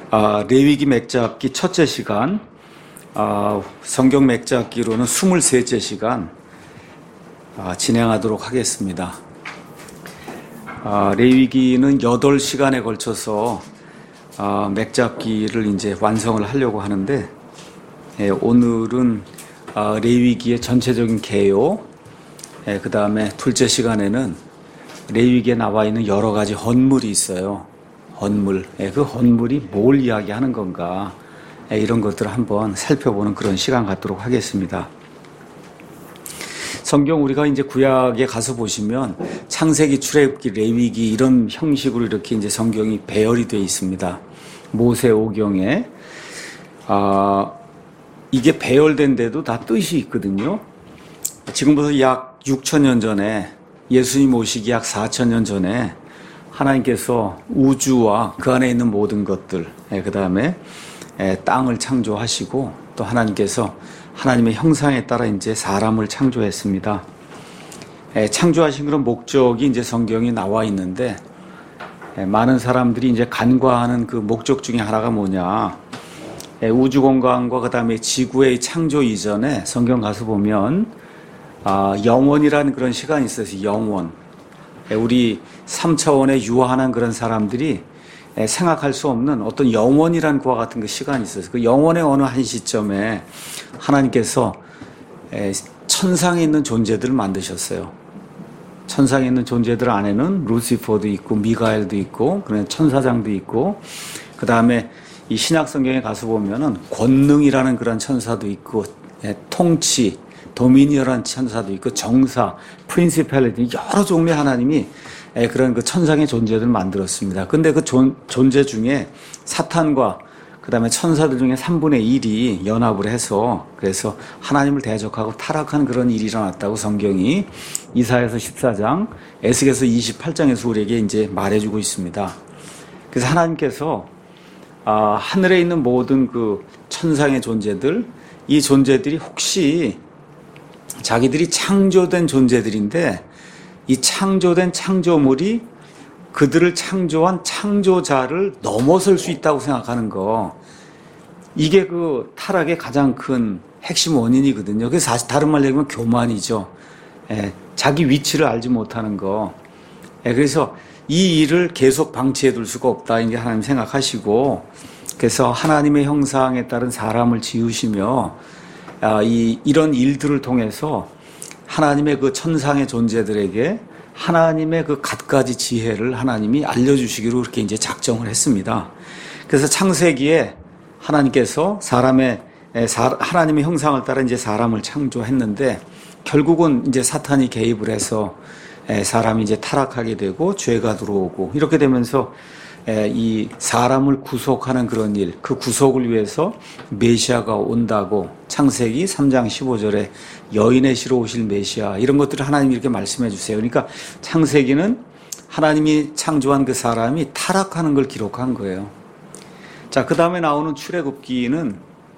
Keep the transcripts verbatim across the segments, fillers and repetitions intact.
아, 레위기 맥잡기 첫째 시간, 아, 성경 맥잡기로는 스물셋째 시간 아, 진행하도록 하겠습니다. 아, 레위기는 여덟 시간에 걸쳐서 아, 맥잡기를 이제 완성을 하려고 하는데, 예, 오늘은 아, 레위기의 전체적인 개요, 예, 그 다음에 둘째 시간에는 레위기에 나와 있는 여러 가지 헌물이 있어요. 헌물, 예, 그 헌물이 뭘 이야기하는 건가, 예, 이런 것들을 한번 살펴보는 그런 시간 갖도록 하겠습니다. 성경 우리가 이제 구약에 가서 보시면 창세기, 출애굽기, 레위기 이런 형식으로 이렇게 이제 성경이 배열이 되어 있습니다. 모세오경에 아, 이게 배열된데도 다 뜻이 있거든요. 지금부터 약 육천 년 전에, 예수님 오시기 약 사천 년 전에 하나님께서 우주와 그 안에 있는 모든 것들, 그 다음에 땅을 창조하시고, 또 하나님께서 하나님의 형상에 따라 이제 사람을 창조했습니다. 창조하신 그런 목적이 이제 성경에 나와 있는데, 많은 사람들이 이제 간과하는 그 목적 중에 하나가 뭐냐, 우주 공간과 그 다음에 지구의 창조 이전에 성경 가서 보면 아, 영원이라는 그런 시간이 있어서 영원, 우리 삼 차원에 유한한 그런 사람들이 생각할 수 없는 어떤 영원이라는 그와 같은 그 시간이 있어서, 그 영원의 어느 한 시점에 하나님께서 천상에 있는 존재들을 만드셨어요. 천상에 있는 존재들 안에는 루시퍼도 있고 미가엘도 있고 그런 천사장도 있고, 그 다음에 이 신약 성경에 가서 보면은 권능이라는 그런 천사도 있고, 통치, 도미니어라는 천사도 있고, 정사, 프린시팔리티, 여러 종류의 하나님이 그런 그 천상의 존재들을 만들었습니다. 근데 그 존, 존재 중에 사탄과 그 다음에 천사들 중에 삼분의 일이 연합을 해서, 그래서 하나님을 대적하고 타락한 그런 일이 일어났다고 성경이 이사야서 십사 장, 에스겔서 이십팔 장에서 우리에게 이제 말해주고 있습니다. 그래서 하나님께서 아, 하늘에 있는 모든 그 천상의 존재들, 이 존재들이 혹시 자기들이 창조된 존재들인데, 이 창조된 창조물이 그들을 창조한 창조자를 넘어설 수 있다고 생각하는 거, 이게 그 타락의 가장 큰 핵심 원인이거든요. 그래서 사실 다른 말로 얘기하면 교만이죠. 예, 자기 위치를 알지 못하는 거. 예, 그래서 이 일을 계속 방치해 둘 수가 없다, 이게 하나님 생각하시고, 그래서 하나님의 형상에 따른 사람을 지으시며, 아, 이, 이런 일들을 통해서 하나님의 그 천상의 존재들에게 하나님의 그 갖가지 지혜를 하나님이 알려주시기로 그렇게 이제 작정을 했습니다. 그래서 창세기에 하나님께서 사람의, 하나님의 형상을 따라 이제 사람을 창조했는데, 결국은 이제 사탄이 개입을 해서 사람이 이제 타락하게 되고 죄가 들어오고, 이렇게 되면서 이 사람을 구속하는 그런 일, 그 구속을 위해서 메시아가 온다고 창세기 삼 장 십오 절에 여인의 씨로 오실 메시아, 이런 것들을 하나님이 이렇게 말씀해 주세요. 그러니까 창세기는 하나님이 창조한 그 사람이 타락하는 걸 기록한 거예요. 자, 그 다음에 나오는 출애굽기는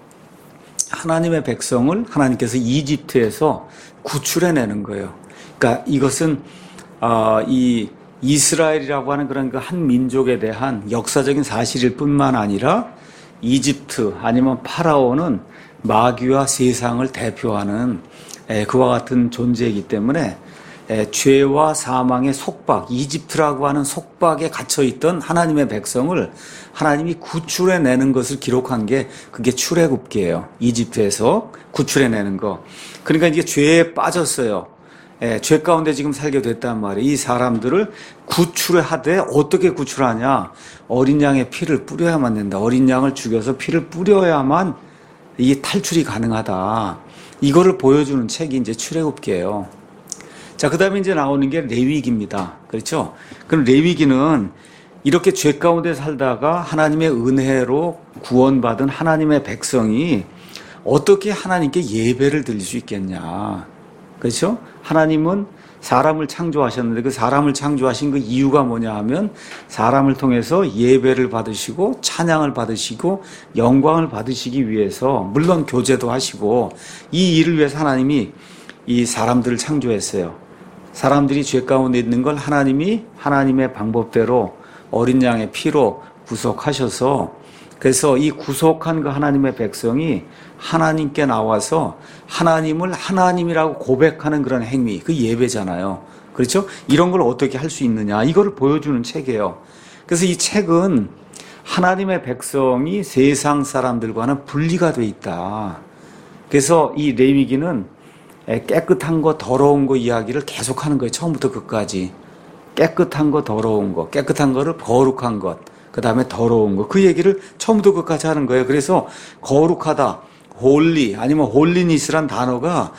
하나님의 백성을 하나님께서 이집트에서 구출해내는 거예요. 그러니까 이것은 아, 이 이스라엘이라고 하는 그런 그 한 민족에 대한 역사적인 사실일 뿐만 아니라, 이집트 아니면 파라오는 마귀와 세상을 대표하는 그와 같은 존재이기 때문에 죄와 사망의 속박, 이집트라고 하는 속박에 갇혀있던 하나님의 백성을 하나님이 구출해내는 것을 기록한 게 그게 출애굽기예요. 이집트에서 구출해내는 거. 그러니까 이게 죄에 빠졌어요. 예, 죄 가운데 지금 살게 됐단 말이에요. 이 사람들을 구출하되, 어떻게 구출하냐? 어린 양의 피를 뿌려야만 된다. 어린 양을 죽여서 피를 뿌려야만 이게 탈출이 가능하다. 이거를 보여주는 책이 이제 출애굽기예요. 자, 그 다음에 이제 나오는 게 레위기입니다. 그렇죠? 그럼 레위기는 이렇게 죄 가운데 살다가 하나님의 은혜로 구원받은 하나님의 백성이 어떻게 하나님께 예배를 드릴 수 있겠냐? 그렇죠? 하나님은 사람을 창조하셨는데, 그 사람을 창조하신 그 이유가 뭐냐 하면 사람을 통해서 예배를 받으시고 찬양을 받으시고 영광을 받으시기 위해서, 물론 교제도 하시고, 이 일을 위해서 하나님이 이 사람들을 창조했어요. 사람들이 죄 가운데 있는 걸 하나님이 하나님의 방법대로 어린 양의 피로 구속하셔서 그래서 이 구속한 그 하나님의 백성이 하나님께 나와서 하나님을 하나님이라고 고백하는 그런 행위, 그 예배잖아요. 그렇죠? 이런 걸 어떻게 할 수 있느냐, 이거를 보여주는 책이에요. 그래서 이 책은 하나님의 백성이 세상 사람들과는 분리가 돼 있다. 그래서 이 레위기는 깨끗한 거, 더러운 거 이야기를 계속하는 거예요. 처음부터 끝까지. 깨끗한 거, 더러운 거, 깨끗한 거를 거룩한 것, 그 다음에 더러운 거, 그 얘기를 처음부터 끝까지 하는 거예요. 그래서 거룩하다, 홀리, 아니면 홀리니스란 단어가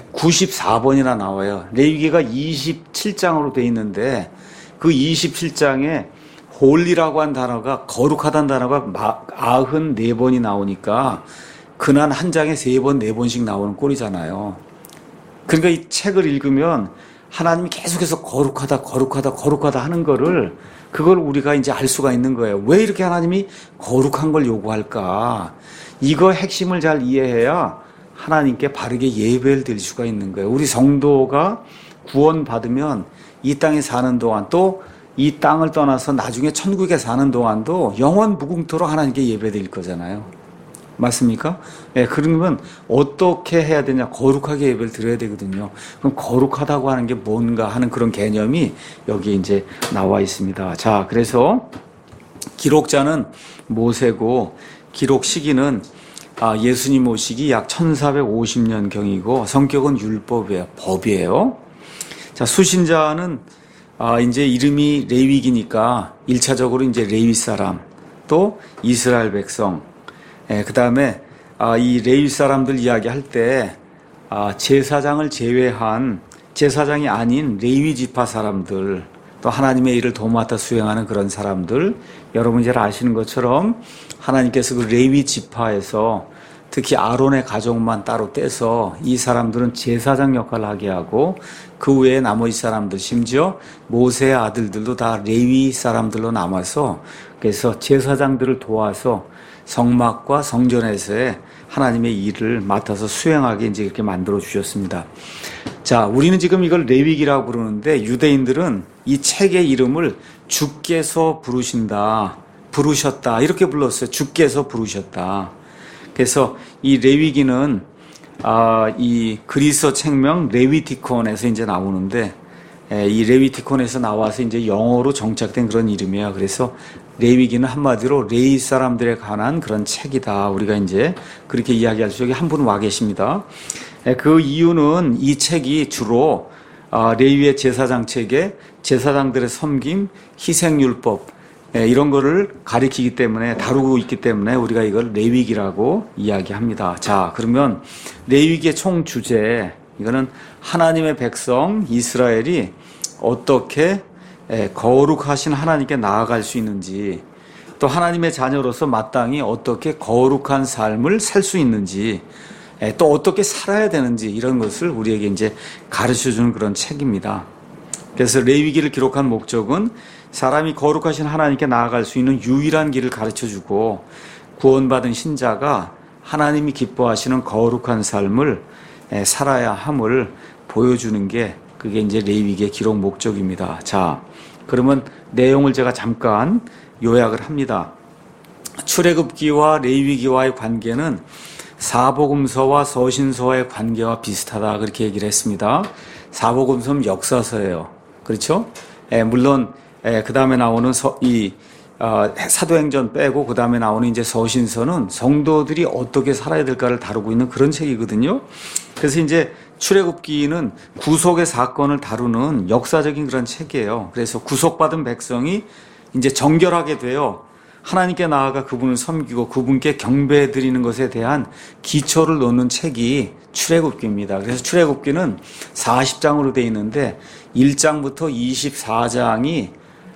구십사 번이나 나와요. 레위기가 이십칠 장으로 돼 있는데 그 이십칠 장에 홀리라고 한 단어가, 거룩하다는 단어가 구십사 번이 나오니까 그날 한 장에 세 번, 네 번씩 나오는 꼴이잖아요. 그러니까 이 책을 읽으면 하나님이 계속해서 거룩하다, 거룩하다, 거룩하다 하는 거를, 그걸 우리가 이제 알 수가 있는 거예요. 왜 이렇게 하나님이 거룩한 걸 요구할까? 이거 핵심을 잘 이해해야 하나님께 바르게 예배를 드릴 수가 있는 거예요. 우리 성도가 구원받으면 이 땅에 사는 동안, 또 이 땅을 떠나서 나중에 천국에 사는 동안도 영원 무궁토록 하나님께 예배 드릴 거잖아요. 맞습니까? 예, 그러면 어떻게 해야 되냐? 거룩하게 예배를 드려야 되거든요. 그럼 거룩하다고 하는 게 뭔가 하는 그런 개념이 여기에 이제 나와 있습니다. 자, 그래서 기록자는 모세고, 기록 시기는 예수님 오시기 약 천사백오십 년경이고, 성격은 율법이에요. 법이에요. 자, 수신자는 이제 이름이 레위기니까 일 차적으로 이제 레위 사람, 또 이스라엘 백성, 예, 그 다음에, 아, 이 레위 사람들 이야기할 때, 아, 제사장을 제외한, 제사장이 아닌 레위 지파 사람들, 또 하나님의 일을 도맡아 수행하는 그런 사람들, 여러분 잘 아시는 것처럼 하나님께서 그 레위 지파에서 특히 아론의 가족만 따로 떼서 이 사람들은 제사장 역할을 하게 하고, 그 외에 나머지 사람들, 심지어 모세의 아들들도 다 레위 사람들로 남아서, 그래서 제사장들을 도와서 성막과 성전에서의 하나님의 일을 맡아서 수행하게 이제 이렇게 만들어 주셨습니다. 자, 우리는 지금 이걸 레위기라고 부르는데, 유대인들은 이 책의 이름을 주께서 부르신다, 부르셨다, 이렇게 불렀어요. 주께서 부르셨다. 그래서 이 레위기는 아, 이 그리스어 책명 레위티콘에서 이제 나오는데, 에, 이 레위티콘에서 나와서 이제 영어로 정착된 그런 이름이에요. 그래서 레위기는 한마디로 레위 사람들에 관한 그런 책이다. 우리가 이제 그렇게 이야기할 수, 여기 한 분 와 계십니다. 에, 그 이유는 이 책이 주로 아, 레위의 제사장 책에 제사장들의 섬김, 희생율법, 예, 이런 거를 가리키기 때문에, 다루고 있기 때문에 우리가 이걸 레위기라고 이야기합니다. 자, 그러면 레위기의 총 주제, 이거는 하나님의 백성 이스라엘이 어떻게 예, 거룩하신 하나님께 나아갈 수 있는지, 또 하나님의 자녀로서 마땅히 어떻게 거룩한 삶을 살 수 있는지, 예, 또 어떻게 살아야 되는지, 이런 것을 우리에게 이제 가르쳐주는 그런 책입니다. 그래서 레위기를 기록한 목적은 사람이 거룩하신 하나님께 나아갈 수 있는 유일한 길을 가르쳐주고, 구원받은 신자가 하나님이 기뻐하시는 거룩한 삶을 살아야 함을 보여주는 게, 그게 이제 레위기의 기록 목적입니다. 자, 그러면 내용을 제가 잠깐 요약을 합니다. 출애굽기와 레위기와의 관계는 사복음서와 서신서와의 관계와 비슷하다, 그렇게 얘기를 했습니다. 사복음서는 역사서예요. 그렇죠? 예, 물론 예, 그 다음에 나오는 서, 이 어, 사도행전 빼고 그 다음에 나오는 이제 서신서는 성도들이 어떻게 살아야 될까를 다루고 있는 그런 책이거든요. 그래서 이제 출애굽기는 구속의 사건을 다루는 역사적인 그런 책이에요. 그래서 구속받은 백성이 이제 정결하게 되어 하나님께 나아가 그분을 섬기고 그분께 경배 드리는 것에 대한 기초를 놓는 책이 출애굽기입니다. 그래서 출애굽기는 사십 장으로 되어 있는데 일 장부터 이십사 장이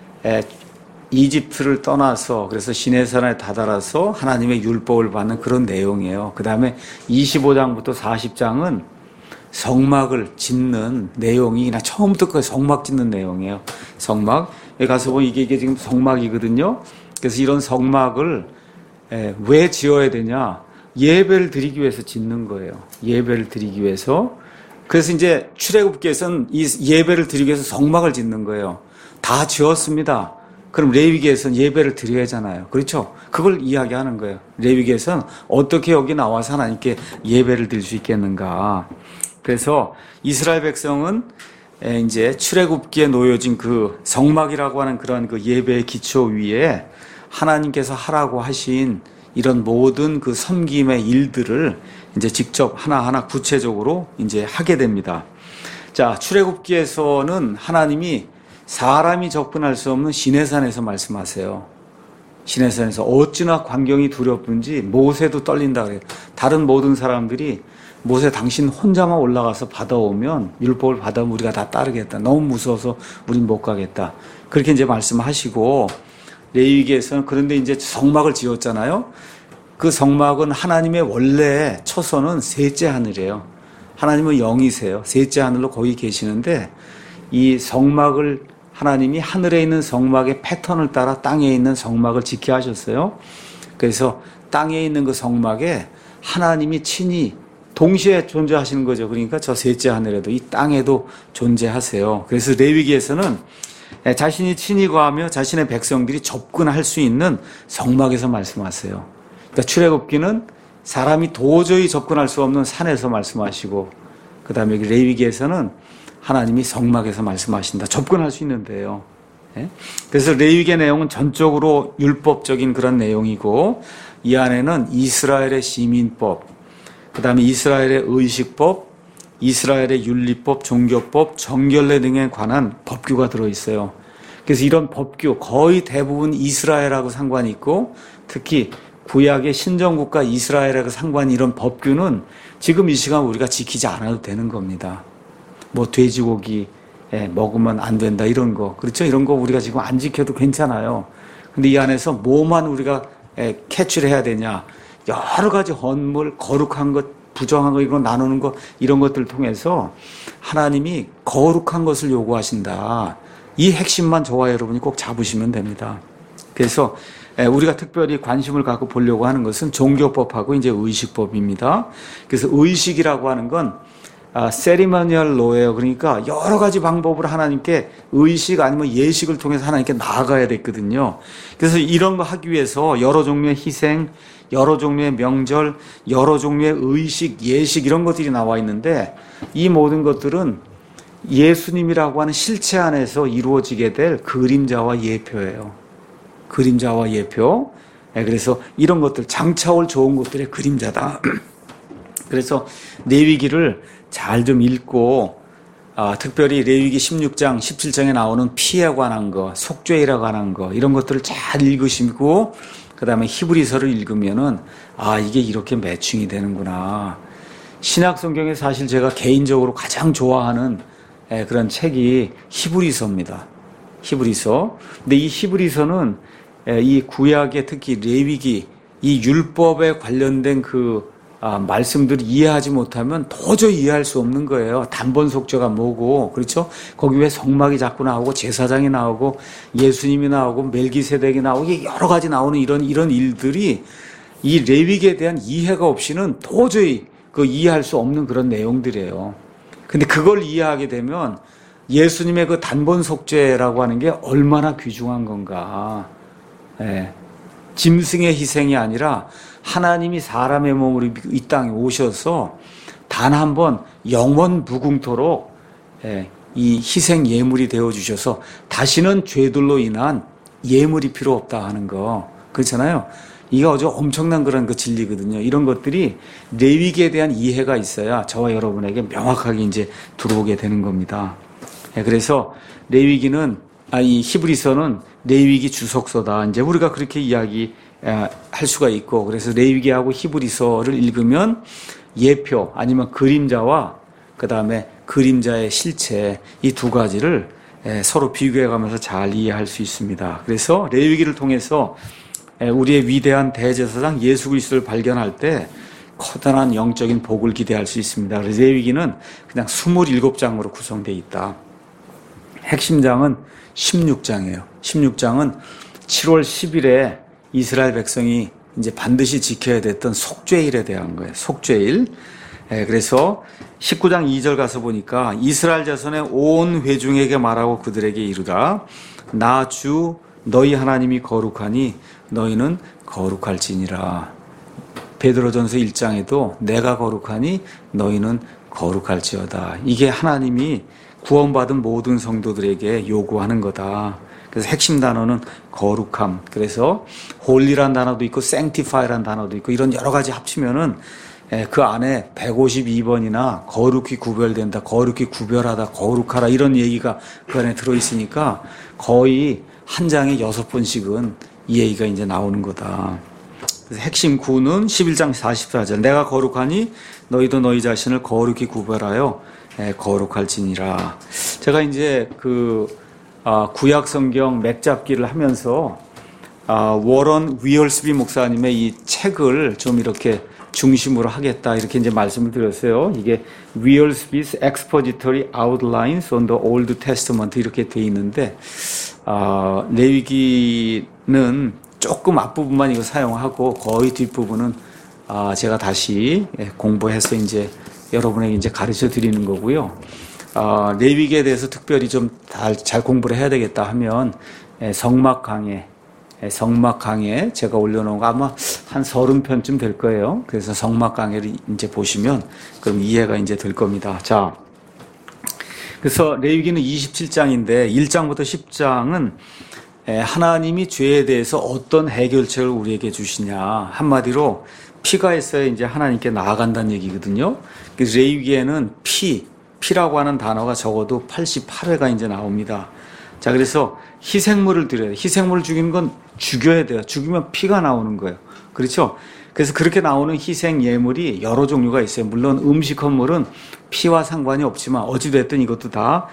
이집트를 떠나서, 그래서 시내산에 다다라서 하나님의 율법을 받는 그런 내용이에요. 그 다음에 이십오 장부터 사십 장은 성막을 짓는 내용이, 나 처음부터 그 성막 짓는 내용이에요. 성막. 여기 가서 보면 이게, 이게 지금 성막이거든요. 그래서 이런 성막을 왜 지어야 되냐? 예배를 드리기 위해서 짓는 거예요. 예배를 드리기 위해서. 그래서 이제 출애굽기에서는 이 예배를 드리기 위해서 성막을 짓는 거예요. 다 지었습니다. 그럼 레위기에서는 예배를 드려야 하잖아요. 그렇죠? 그걸 이야기하는 거예요. 레위기에서는 어떻게 여기 나와서 하나님께 예배를 드릴 수 있겠는가. 그래서 이스라엘 백성은 이제 출애굽기에 놓여진 그 성막이라고 하는 그런 그 예배의 기초 위에 하나님께서 하라고 하신 이런 모든 그 섬김의 일들을 이제 직접 하나하나 구체적으로 이제 하게 됩니다. 자, 출애굽기에서는 하나님이 사람이 접근할 수 없는 시내산에서 말씀하세요. 시내산에서 어찌나 광경이 두렵든지 모세도 떨린다 그래요. 다른 모든 사람들이 모세 당신 혼자만 올라가서 받아오면 율법을 받아오면 우리가 다 따르겠다. 너무 무서워서 우린 못 가겠다. 그렇게 이제 말씀하시고 레위기에서는 그런데 이제 성막을 지었잖아요. 그 성막은 하나님의 원래 초선은 셋째 하늘이에요. 하나님은 영이세요. 셋째 하늘로 거기 계시는데 이 성막을 하나님이 하늘에 있는 성막의 패턴을 따라 땅에 있는 성막을 짓게 하셨어요. 그래서 땅에 있는 그 성막에 하나님이 친히 동시에 존재하시는 거죠. 그러니까 저 셋째 하늘에도 이 땅에도 존재하세요. 그래서 레위기에서는 자신이 친히 거하며 자신의 백성들이 접근할 수 있는 성막에서 말씀하세요. 그러니까 출애굽기는 사람이 도저히 접근할 수 없는 산에서 말씀하시고, 그 다음에 레위기에서는 하나님이 성막에서 말씀하신다. 접근할 수 있는데요. 그래서 레위기의 내용은 전적으로 율법적인 그런 내용이고, 이 안에는 이스라엘의 시민법, 그 다음에 이스라엘의 의식법, 이스라엘의 윤리법, 종교법, 정결례 등에 관한 법규가 들어있어요. 그래서 이런 법규 거의 대부분 이스라엘하고 상관이 있고, 특히 구약의 신정국가 이스라엘하고 상관이 이런 법규는 지금 이 시간 우리가 지키지 않아도 되는 겁니다. 뭐 돼지고기 먹으면 안 된다 이런 거, 그렇죠? 이런 거 우리가 지금 안 지켜도 괜찮아요. 근데 이 안에서 뭐만 우리가 캐치를 해야 되냐, 여러 가지 헌물, 거룩한 것, 부정한 거 이런 거 나누는 거 이런 것들을 통해서 하나님이 거룩한 것을 요구하신다. 이 핵심만 저와 여러분이 꼭 잡으시면 됩니다. 그래서 우리가 특별히 관심을 갖고 보려고 하는 것은 종교법하고 이제 의식법입니다. 그래서 의식이라고 하는 건 세리머니얼 로예요. 그러니까 여러 가지 방법으로 하나님께 의식 아니면 예식을 통해서 하나님께 나아가야 됐거든요. 그래서 이런 거 하기 위해서 여러 종류의 희생, 여러 종류의 명절, 여러 종류의 의식, 예식 이런 것들이 나와 있는데 이 모든 것들은 예수님이라고 하는 실체 안에서 이루어지게 될 그림자와 예표예요. 그림자와 예표. 그래서 이런 것들, 장차올 좋은 것들의 그림자다. 그래서 레위기를 잘 좀 읽고, 아, 특별히 레위기 십육 장, 십칠 장에 나오는 피에 관한 거, 속죄에 관한 거, 이런 것들을 잘 읽으시고, 그 다음에 히브리서를 읽으면은, 아, 이게 이렇게 매칭이 되는구나. 신약 성경에 사실 제가 개인적으로 가장 좋아하는 그런 책이 히브리서입니다. 히브리서. 근데 이 히브리서는 이 구약의 특히 레위기, 이 율법에 관련된 그 아, 말씀들을 이해하지 못하면 도저히 이해할 수 없는 거예요. 단번 속죄가 뭐고, 그렇죠? 거기 왜 성막이 자꾸 나오고 제사장이 나오고 예수님이 나오고 멜기세덱이 나오고 여러 가지 나오는 이런 이런 일들이 이 레위기에 대한 이해가 없이는 도저히 그 이해할 수 없는 그런 내용들이에요. 근데 그걸 이해하게 되면 예수님의 그 단번 속죄라고 하는 게 얼마나 귀중한 건가. 예. 짐승의 희생이 아니라 하나님이 사람의 몸으로 이 땅에 오셔서 단 한 번 영원 무궁토록 예, 이 희생 예물이 되어주셔서 다시는 죄들로 인한 예물이 필요 없다 하는 거, 그렇잖아요. 이게 아주 엄청난 그런 그 진리거든요. 이런 것들이 레위기에 대한 이해가 있어야 저와 여러분에게 명확하게 이제 들어오게 되는 겁니다. 예, 그래서 레위기는 아, 이 히브리서는 레위기 주석서다. 이제 우리가 그렇게 이야기할 수가 있고, 그래서 레위기하고 히브리서를 읽으면 예표 아니면 그림자와 그 다음에 그림자의 실체 이 두 가지를 서로 비교해가면서 잘 이해할 수 있습니다. 그래서 레위기를 통해서 우리의 위대한 대제사장 예수 그리스도를 발견할 때 커다란 영적인 복을 기대할 수 있습니다. 그래서 레위기는 그냥 이십칠 장으로 구성되어 있다. 핵심장은 십육 장이에요. 십육 장은 칠월 십일에 이스라엘 백성이 이제 반드시 지켜야 됐던 속죄일에 대한 거예요. 속죄일. 예, 그래서 십구 장 이 절 가서 보니까 이스라엘 자손의 온 회중에게 말하고 그들에게 이르라. 나 주 너희 하나님이 거룩하니 너희는 거룩할지니라. 베드로전서 일 장에도 내가 거룩하니 너희는 거룩할지어다. 이게 하나님이 구원받은 모든 성도들에게 요구하는 거다. 그래서 핵심 단어는 거룩함. 그래서 홀리란 단어도 있고 sanctify란 단어도 있고 이런 여러 가지 합치면은 그 안에 백오십이 번이나 거룩히 구별된다, 거룩히 구별하다, 거룩하라 이런 얘기가 그 안에 들어있으니까 거의 한 장에 여섯 번씩은 이 얘기가 이제 나오는 거다. 그래서 핵심 구는 십일 장 사십사 절 내가 거룩하니 너희도 너희 자신을 거룩히 구별하여 거룩할지니라. 제가 이제 그 구약 성경 맥잡기를 하면서 워런 위얼스비 목사님의 이 책을 좀 이렇게 중심으로 하겠다 이렇게 이제 말씀을 드렸어요. 이게 Wiersbe's Expository Outlines on the Old Testament 이렇게 돼 있는데 아, 레위기는 조금 앞부분만 이거 사용하고 거의 뒷부분은 아, 제가 다시 공부해서 이제 여러분에게 이제 가르쳐 드리는 거고요. 아, 레위기에 대해서 특별히 좀 잘 공부를 해야 되겠다 하면 성막 강해 성막 강해 제가 올려놓은 거 아마 한 서른 편쯤 될 거예요. 그래서 성막 강해를 이제 보시면 그럼 이해가 이제 될 겁니다. 자, 그래서 레위기는 이십칠 장인데 일 장부터 십 장은 하나님이 죄에 대해서 어떤 해결책을 우리에게 주시냐. 한마디로 피가 있어야 이제 하나님께 나아간다는 얘기거든요. 그래서 레위기에는 피, 피라고 하는 단어가 적어도 팔십팔 회가 이제 나옵니다. 자, 그래서 희생물을 드려야 돼요. 희생물을 죽이는 건 죽여야 돼요. 죽이면 피가 나오는 거예요. 그렇죠? 그래서 그렇게 나오는 희생 예물이 여러 종류가 있어요. 물론 음식 헌물은 피와 상관이 없지만 어찌됐든 이것도 다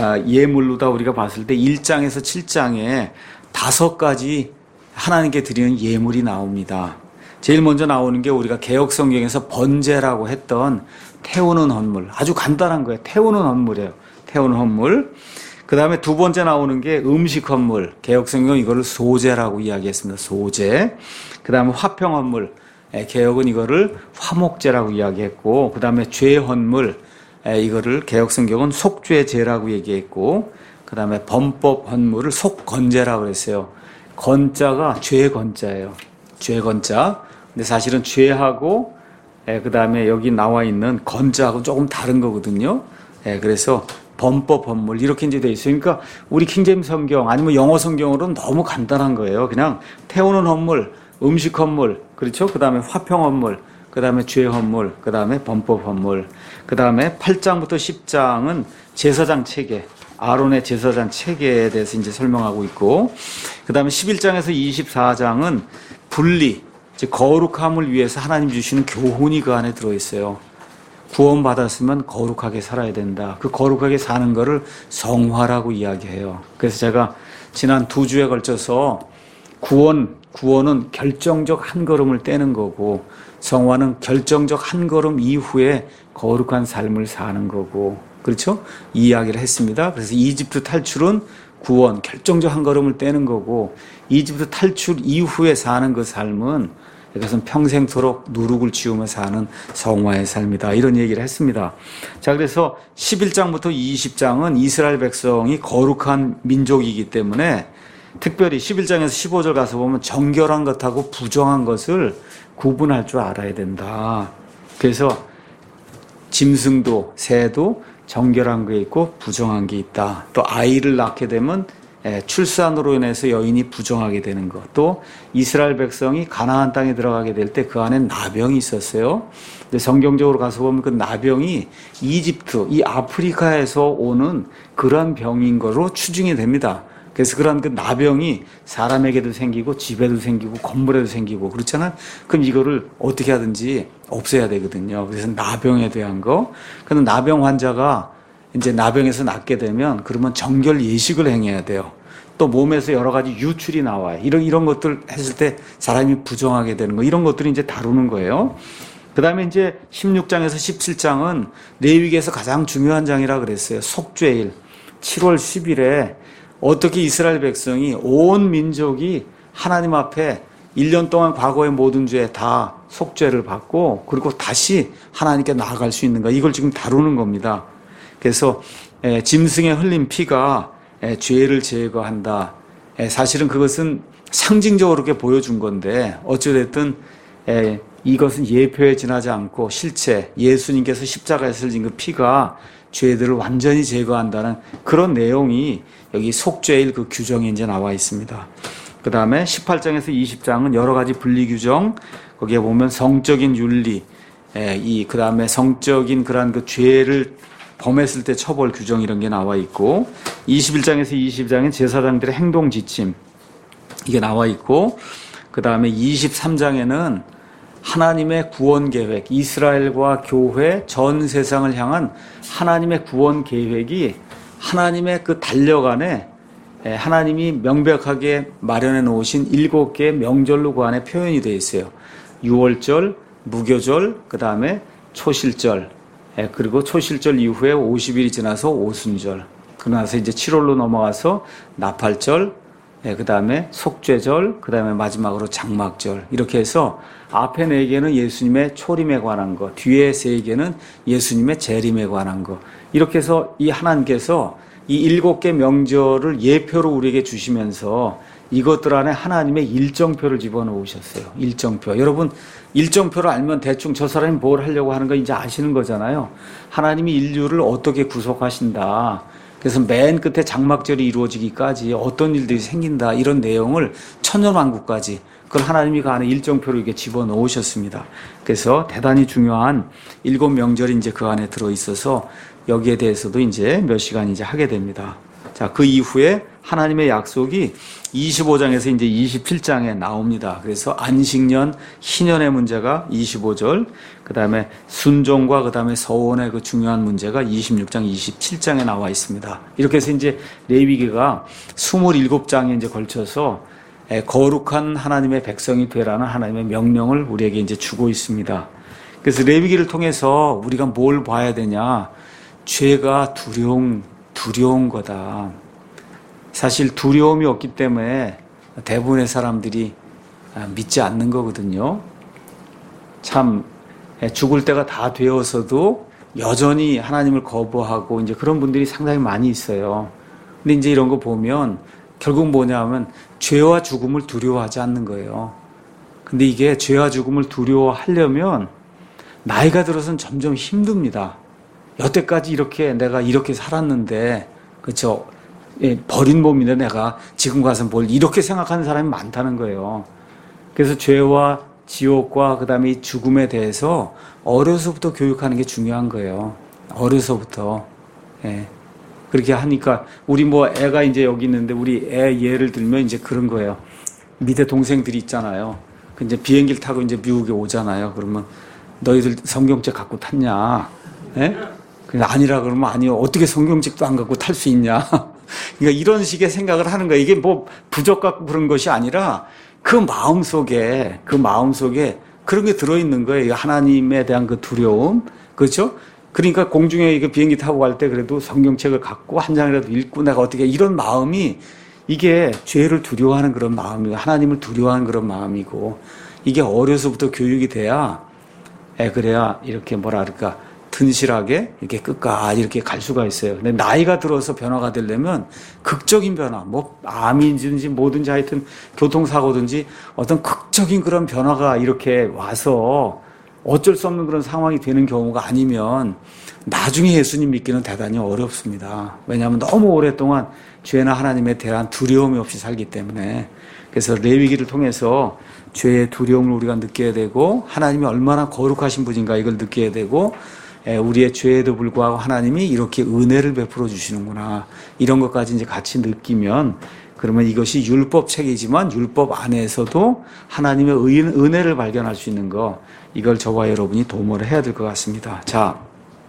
예물로다 우리가 봤을 때 일 장에서 칠 장에 다섯 가지 하나님께 드리는 예물이 나옵니다. 제일 먼저 나오는 게 우리가 개역 성경에서 번제라고 했던 태우는 헌물. 아주 간단한 거예요. 태우는 헌물이에요. 태우는 헌물. 그 다음에 두 번째 나오는 게 음식 헌물. 개역성경 이거를 소제라고 이야기했습니다. 소제. 그 다음에 화평 헌물. 개역은 이거를 화목제라고 이야기했고, 그 다음에 죄 헌물. 이거를 개역성경은 속죄제라고 얘기했고, 그 다음에 범법 헌물을 속건제라고 그랬어요. 건자가 죄 건자예요. 죄 건자. 근데 사실은 죄하고, 그 다음에 여기 나와 있는 건자하고 조금 다른 거거든요. 그래서 범법 헌물 이렇게 이제 돼 있어요. 그러니까 우리 킹제임스 성경 아니면 영어 성경으로는 너무 간단한 거예요. 그냥 태우는 헌물, 음식 헌물, 그렇죠? 그 다음에 화평 헌물, 그 다음에 죄 헌물, 그 다음에 범법 헌물, 그 다음에 팔 장부터 십 장은 제사장 체계, 아론의 제사장 체계에 대해서 이제 설명하고 있고, 그 다음에 십일 장에서 이십사 장은 분리, 즉 거룩함을 위해서 하나님 주시는 교훈이 그 안에 들어 있어요. 구원받았으면 거룩하게 살아야 된다. 그 거룩하게 사는 거를 성화라고 이야기해요. 그래서 제가 지난 두 주에 걸쳐서 구원, 구원은 결정적 한 걸음을 떼는 거고 성화는 결정적 한 걸음 이후에 거룩한 삶을 사는 거고, 그렇죠? 이 이야기를 했습니다. 그래서 이집트 탈출은 구원, 결정적 한 걸음을 떼는 거고 이집트 탈출 이후에 사는 그 삶은 이것은 평생토록 누룩을 지우며 사는 성화의 삶이다. 이런 얘기를 했습니다. 자, 그래서 십일 장부터 이십 장은 이스라엘 백성이 거룩한 민족이기 때문에 특별히 십일 장에서 십오 절 가서 보면 정결한 것하고 부정한 것을 구분할 줄 알아야 된다. 그래서 짐승도 새도 정결한 게 있고 부정한 게 있다. 또 아이를 낳게 되면 출산으로 인해서 여인이 부정하게 되는 것. 또 이스라엘 백성이 가나안 땅에 들어가게 될 때 그 안에 나병이 있었어요. 근데 성경적으로 가서 보면 그 나병이 이집트, 이 아프리카에서 오는 그런 병인 거로 추정이 됩니다. 그래서 그런 그 나병이 사람에게도 생기고 집에도 생기고 건물에도 생기고 그렇잖아요. 그럼 이거를 어떻게 하든지 없애야 되거든요. 그래서 나병에 대한 거. 근데 나병 환자가 이제 나병에서 낫게 되면 그러면 정결 예식을 행해야 돼요. 또 몸에서 여러 가지 유출이 나와요. 이런 이런 것들 했을 때 사람이 부정하게 되는 거, 이런 것들을 이제 다루는 거예요. 그 다음에 이제 십육 장에서 십칠 장은 레위기에서 가장 중요한 장이라 그랬어요. 속죄일. 칠월 십일에 어떻게 이스라엘 백성이 온 민족이 하나님 앞에 일 년 동안 과거의 모든 죄에 다 속죄를 받고 그리고 다시 하나님께 나아갈 수 있는가, 이걸 지금 다루는 겁니다. 그래서 에, 짐승의 흘린 피가 에, 죄를 제거한다. 예, 사실은 그것은 상징적으로 이렇게 보여준 건데 어찌됐든 예, 이것은 예표에 지나지 않고 실체 예수님께서 십자가에서 흘린 그 피가 죄들을 완전히 제거한다는 그런 내용이 여기 속죄일 그 규정에 이제 나와 있습니다. 그 다음에 십팔 장에서 이십 장은 여러 가지 분리 규정, 거기에 보면 성적인 윤리, 예, 이, 그 다음에 성적인 그러한 그 죄를 범했을 때 처벌 규정 이런 게 나와 있고, 이십일 장에서 이십 장은 제사장들의 행동 지침, 이게 나와 있고, 그 다음에 이십삼 장에는 하나님의 구원 계획, 이스라엘과 교회 전 세상을 향한 하나님의 구원 계획이 하나님의 그 달력안에 하나님이 명백하게 마련해 놓으신 일곱 개의 명절로 그 안에 표현이 되어 있어요. 유월절, 무교절, 그 다음에 초실절, 그리고 초실절 이후에 오십 일이 지나서 오순절, 그러나서 이제 칠월로 넘어가서 나팔절, 그 다음에 속죄절, 그 다음에 마지막으로 장막절, 이렇게 해서 앞에 네 개는 예수님의 초림에 관한 거, 뒤에 세 개는 예수님의 재림에 관한 거, 이렇게 해서 이 하나님께서 이 일곱 개 명절을 예표로 우리에게 주시면서 이것들 안에 하나님의 일정표를 집어넣으셨어요. 일정표. 여러분, 일정표를 알면 대충 저 사람이 뭘 하려고 하는 거 이제 아시는 거잖아요. 하나님이 인류를 어떻게 구속하신다. 그래서 맨 끝에 장막절이 이루어지기까지 어떤 일들이 생긴다. 이런 내용을 천년왕국까지 그걸 하나님이 그 안에 일정표로 이렇게 집어넣으셨습니다. 그래서 대단히 중요한 일곱 명절이 이제 그 안에 들어있어서 여기에 대해서도 이제 몇 시간 이제 하게 됩니다. 자, 그 이후에 하나님의 약속이 이십오 장에서 이제 이십칠 장에 나옵니다. 그래서 안식년, 희년의 문제가 이십오 절, 그 다음에 순종과 그 다음에 서원의 그 중요한 문제가 이십육 장, 이십칠 장에 나와 있습니다. 이렇게 해서 이제 레위기가 이십칠 장에 이제 걸쳐서 거룩한 하나님의 백성이 되라는 하나님의 명령을 우리에게 이제 주고 있습니다. 그래서 레위기를 통해서 우리가 뭘 봐야 되냐? 죄가 두려운, 두려운 거다. 사실 두려움이 없기 때문에 대부분의 사람들이 믿지 않는 거거든요. 참 죽을 때가 다 되어서도 여전히 하나님을 거부하고 이제 그런 분들이 상당히 많이 있어요. 근데 이제 이런 거 보면 결국 뭐냐면 죄와 죽음을 두려워하지 않는 거예요. 근데 이게 죄와 죽음을 두려워하려면 나이가 들어서는 점점 힘듭니다. 여태까지 이렇게 내가 이렇게 살았는데, 그렇죠? 예, 버린 몸인데 내가 지금 가서 뭘 이렇게 생각하는 사람이 많다는 거예요. 그래서 죄와 지옥과 그 다음에 죽음에 대해서 어려서부터 교육하는 게 중요한 거예요. 어려서부터. 예. 그렇게 하니까 우리 뭐 애가 이제 여기 있는데 우리 애 예를 들면 이제 그런 거예요. 밑에 동생들이 있잖아요. 그 이제 비행기를 타고 이제 미국에 오잖아요. 그러면 너희들 성경책 갖고 탔냐? 예? 그냥 아니라 그러면 아니요. 어떻게 성경책도 안 갖고 탈 수 있냐? 그러니까 이런 식의 생각을 하는 거예요. 이게 뭐 부적 갖고 그런 것이 아니라 그 마음 속에, 그 마음 속에 그런 게 들어있는 거예요. 하나님에 대한 그 두려움. 그렇죠? 그러니까 공중에 이거 비행기 타고 갈 때 그래도 성경책을 갖고 한 장이라도 읽고 내가 어떻게 이런 마음이 이게 죄를 두려워하는 그런 마음이고 하나님을 두려워하는 그런 마음이고 이게 어려서부터 교육이 돼야 에 그래야 이렇게 뭐라 그럴까 든실하게 이렇게 끝까지 이렇게 갈 수가 있어요. 근데 나이가 들어서 변화가 되려면 극적인 변화, 뭐 암이든지 뭐든지 하여튼 교통사고든지 어떤 극적인 그런 변화가 이렇게 와서 어쩔 수 없는 그런 상황이 되는 경우가 아니면 나중에 예수님 믿기는 대단히 어렵습니다. 왜냐하면 너무 오랫동안 죄나 하나님에 대한 두려움이 없이 살기 때문에. 그래서 레위기를 통해서 죄의 두려움을 우리가 느껴야 되고 하나님이 얼마나 거룩하신 분인가 이걸 느껴야 되고 우리의 죄에도 불구하고 하나님이 이렇게 은혜를 베풀어 주시는구나 이런 것까지 이제 같이 느끼면 그러면 이것이 율법책이지만 율법 안에서도 하나님의 은혜를 발견할 수 있는 거 이걸 저와 여러분이 도모를 해야 될 것 같습니다. 자,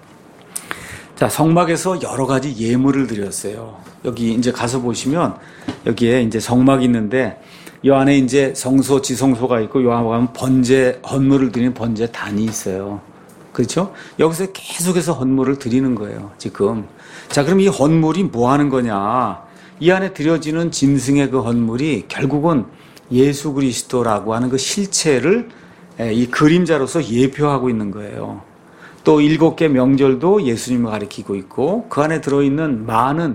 자 성막에서 여러 가지 예물을 드렸어요. 여기 이제 가서 보시면 여기에 이제 성막이 있는데 이 안에 이제 성소, 지성소가 있고 요 안에 가면 번제 헌물을 드리는 번제단이 있어요. 그렇죠? 여기서 계속해서 헌물을 드리는 거예요. 지금. 자, 그럼 이 헌물이 뭐 하는 거냐? 이 안에 드려지는 짐승의 그 헌물이 결국은 예수 그리스도라고 하는 그 실체를 이 그림자로서 예표하고 있는 거예요. 또 일곱 개 명절도 예수님을 가리키고 있고 그 안에 들어있는 많은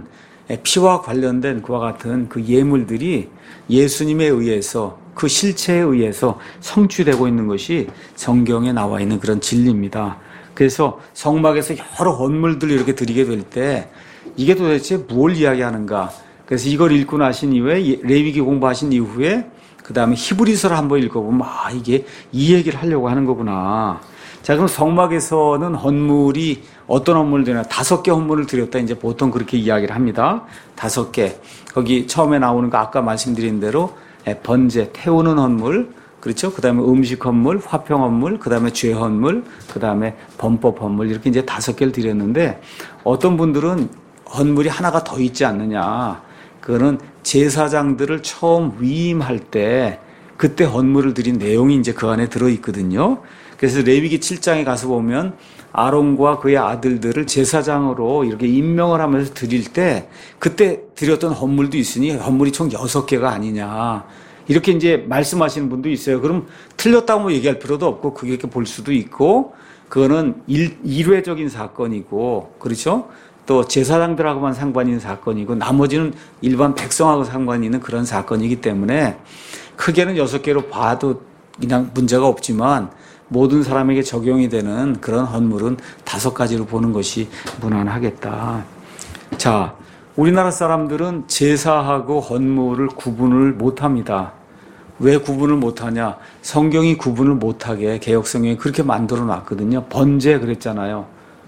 피와 관련된 그와 같은 그 예물들이 예수님에 의해서 그 실체에 의해서 성취되고 있는 것이 성경에 나와 있는 그런 진리입니다. 그래서 성막에서 여러 헌물들을 이렇게 드리게 될 때 이게 도대체 뭘 이야기하는가. 그래서 이걸 읽고 나신 이후에 레위기 공부하신 이후에 그 다음에 히브리서를 한번 읽어보면 아 이게 이 얘기를 하려고 하는 거구나. 자 그럼 성막에서는 헌물이 어떤 헌물을 드리나 다섯 개 헌물을 드렸다 이제 보통 그렇게 이야기를 합니다. 다섯 개. 거기 처음에 나오는 거 아까 말씀드린 대로 번제 태우는 헌물 그렇죠. 그 다음에 음식 헌물, 화평 헌물, 그 다음에 죄 헌물, 그 다음에 범법 헌물 이렇게 이제 다섯 개를 드렸는데 어떤 분들은 헌물이 하나가 더 있지 않느냐. 그거는 제사장들을 처음 위임할 때 그때 헌물을 드린 내용이 이제 그 안에 들어있거든요. 그래서 레위기 칠 장에 가서 보면 아론과 그의 아들들을 제사장으로 이렇게 임명을 하면서 드릴 때 그때 드렸던 헌물도 있으니 헌물이 총 여섯 개가 아니냐. 이렇게 이제 말씀하시는 분도 있어요. 그럼 틀렸다고 얘기할 필요도 없고 그게 이렇게 볼 수도 있고 그거는 일, 일회적인 사건이고 그렇죠? 또 제사장들하고만 상관이 있는 사건이고 나머지는 일반 백성하고 상관이 있는 그런 사건이기 때문에 크게는 여섯 개로 봐도 그냥 문제가 없지만 모든 사람에게 적용이 되는 그런 헌물은 다섯 가지로 보는 것이 무난하겠다. 자, 우리나라 사람들은 제사하고 헌물을 구분을 못합니다. 왜 구분을 못하냐? 성경이 구분을 못하게 개역성경이 그렇게 만들어 놨거든요. 번제 그랬잖아요.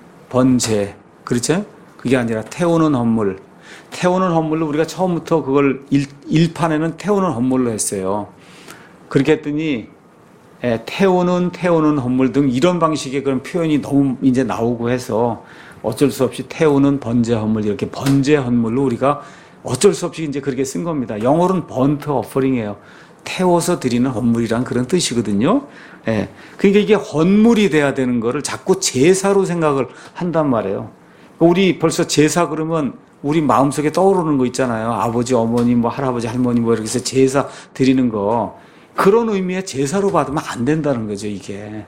번제. 그렇죠? 그게 아니라 태우는 헌물. 태우는 헌물로 우리가 처음부터 그걸 일, 일판에는 태우는 헌물로 했어요. 그렇게 했더니 예, 태우는 태우는 헌물 등 이런 방식의 그런 표현이 너무 이제 나오고 해서 어쩔 수 없이 태우는 번제 헌물 이렇게 번제 헌물로 우리가 어쩔 수 없이 이제 그렇게 쓴 겁니다. 영어로는 번트 어퍼링이에요. 태워서 드리는 헌물이란 그런 뜻이거든요. 예. 그러니까 이게 헌물이 돼야 되는 거를 자꾸 제사로 생각을 한단 말이에요. 우리 벌써 제사 그러면 우리 마음속에 떠오르는 거 있잖아요. 아버지, 어머니, 뭐 할아버지, 할머니 뭐 이렇게 해서 제사 드리는 거. 그런 의미의 제사로 받으면 안 된다는 거죠, 이게.